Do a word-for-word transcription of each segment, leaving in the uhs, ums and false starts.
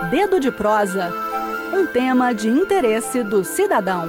Dedo de Prosa, um tema de interesse do cidadão.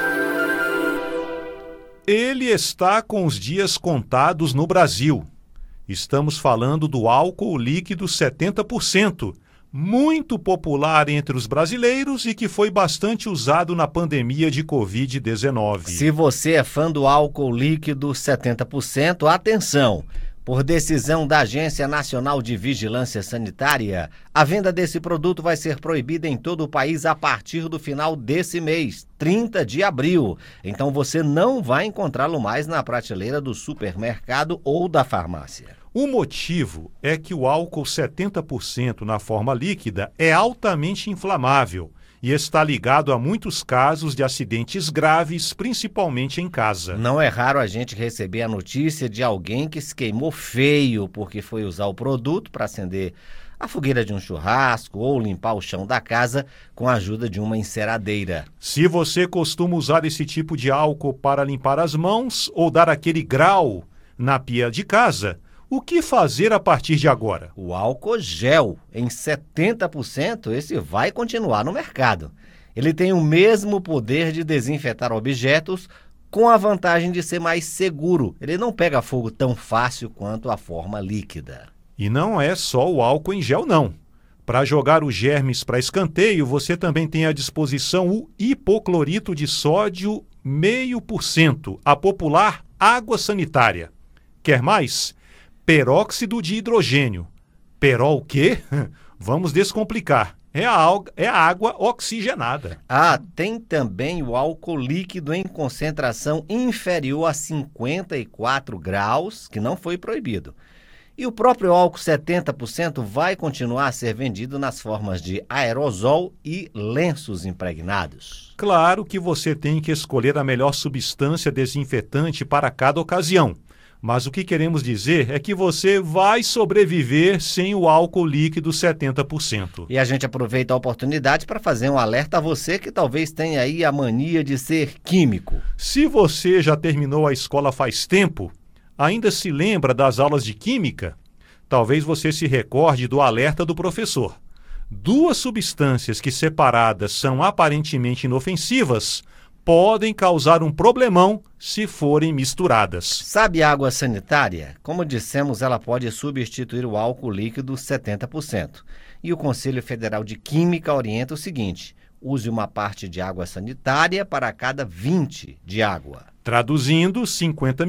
Ele está com os dias contados no Brasil. Estamos falando do álcool líquido setenta por cento, muito popular entre os brasileiros e que foi bastante usado na pandemia de covid dezenove. Se você é fã do álcool líquido setenta por cento, atenção! Por decisão da Agência Nacional de Vigilância Sanitária, a venda desse produto vai ser proibida em todo o país a partir do final desse mês, trinta de abril. Então você não vai encontrá-lo mais na prateleira do supermercado ou da farmácia. O motivo é que o álcool setenta por cento na forma líquida é altamente inflamável e está ligado a muitos casos de acidentes graves, principalmente em casa. Não é raro a gente receber a notícia de alguém que se queimou feio porque foi usar o produto para acender a fogueira de um churrasco ou limpar o chão da casa com a ajuda de uma enceradeira. Se você costuma usar esse tipo de álcool para limpar as mãos ou dar aquele grau na pia de casa, o que fazer a partir de agora? O álcool gel, em setenta por cento, esse vai continuar no mercado. Ele tem o mesmo poder de desinfetar objetos, com a vantagem de ser mais seguro. Ele não pega fogo tão fácil quanto a forma líquida. E não é só o álcool em gel, não. Para jogar os germes para escanteio, você também tem à disposição o hipoclorito de sódio meio por cento, a popular água sanitária. Quer mais? Peróxido de hidrogênio. Perol o quê? Vamos descomplicar. É a, alga, é a água oxigenada. Ah, tem também o álcool líquido em concentração inferior a cinquenta e quatro graus, que não foi proibido. E o próprio álcool setenta por cento vai continuar a ser vendido nas formas de aerosol e lenços impregnados. Claro que você tem que escolher a melhor substância desinfetante para cada ocasião. Mas o que queremos dizer é que você vai sobreviver sem o álcool líquido setenta por cento. E a gente aproveita a oportunidade para fazer um alerta a você que talvez tenha aí a mania de ser químico. Se você já terminou a escola faz tempo, ainda se lembra das aulas de química? Talvez você se recorde do alerta do professor. Duas substâncias que separadas são aparentemente inofensivas podem causar um problemão se forem misturadas. Sabe a água sanitária? Como dissemos, ela pode substituir o álcool líquido setenta por cento. E o Conselho Federal de Química orienta o seguinte: use uma parte de água sanitária para cada vinte de água. Traduzindo, cinquenta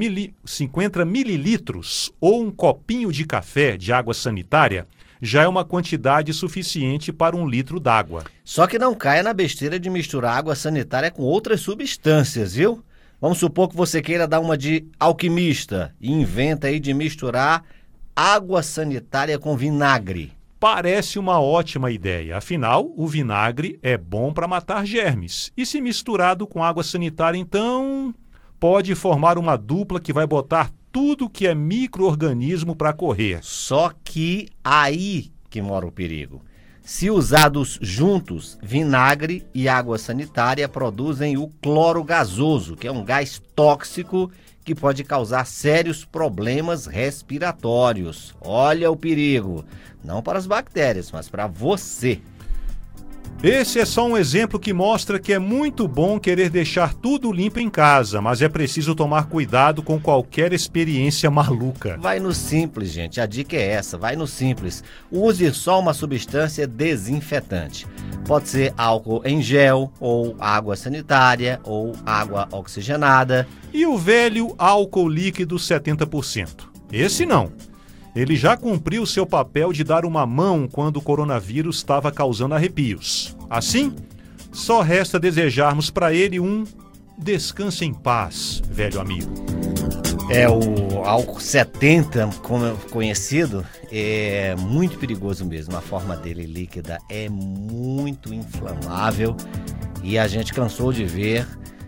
mililitros ou um copinho de café de água sanitária já é uma quantidade suficiente para um litro d'água. Só que não caia na besteira de misturar água sanitária com outras substâncias, viu? Vamos supor que você queira dar uma de alquimista e inventa aí de misturar água sanitária com vinagre. Parece uma ótima ideia, afinal, o vinagre é bom para matar germes. E se misturado com água sanitária, então, pode formar uma dupla que vai botar tudo que é micro-organismo para correr. Só que aí que mora o perigo. Se usados juntos, vinagre e água sanitária produzem o cloro gasoso, que é um gás tóxico que pode causar sérios problemas respiratórios. Olha o perigo. Não para as bactérias, mas para você. Esse é só um exemplo que mostra que é muito bom querer deixar tudo limpo em casa, mas é preciso tomar cuidado com qualquer experiência maluca. Vai no simples, gente. A dica é essa, vai no simples. Use só uma substância desinfetante. Pode ser álcool em gel, ou água sanitária, ou água oxigenada. E o velho álcool líquido setenta por cento? Esse não. Ele já cumpriu seu papel de dar uma mão quando o coronavírus estava causando arrepios. Assim, só resta desejarmos para ele um descanse em paz, velho amigo. É, o álcool setenta, como é conhecido, é muito perigoso mesmo. A forma dele líquida é muito inflamável e a gente cansou de ver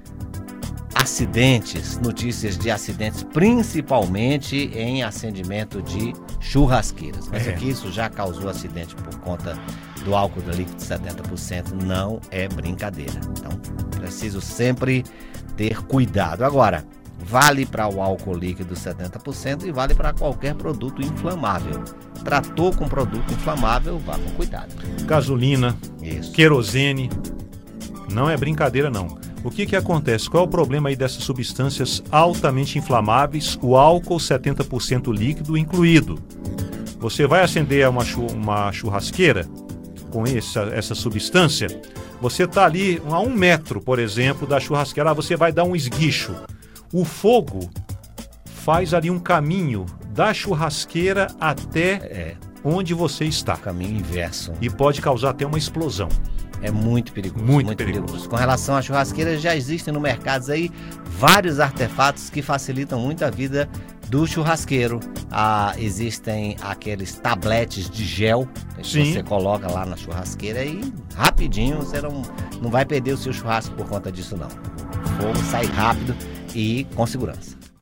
acidentes, notícias de acidentes, principalmente em acendimento de churrasqueiras. Mas É. aqui isso já causou acidente por conta do álcool líquido setenta por cento, não é brincadeira. Então, preciso sempre ter cuidado. Agora, vale para o álcool líquido setenta por cento e vale para qualquer produto inflamável. tratou com produto inflamável, vá com cuidado. Gasolina, Isso. querosene, não é brincadeira não. O que que acontece? Qual é o problema aí dessas substâncias altamente inflamáveis, o álcool setenta por cento líquido incluído? Você vai acender uma, chu- uma churrasqueira com essa, essa substância, você está ali a um metro, por exemplo, da churrasqueira, você vai dar um esguicho. O fogo faz ali um caminho da churrasqueira até É, onde você está caminho inverso. e pode causar até uma explosão. É muito perigoso. Muito perigoso. Com relação à churrasqueira, já existem no mercado aí vários artefatos que facilitam muito a vida do churrasqueiro. Ah, existem aqueles tabletes de gel que Sim. você coloca lá na churrasqueira e rapidinho você não, não vai perder o seu churrasco por conta disso não. O fogo sai rápido e com segurança.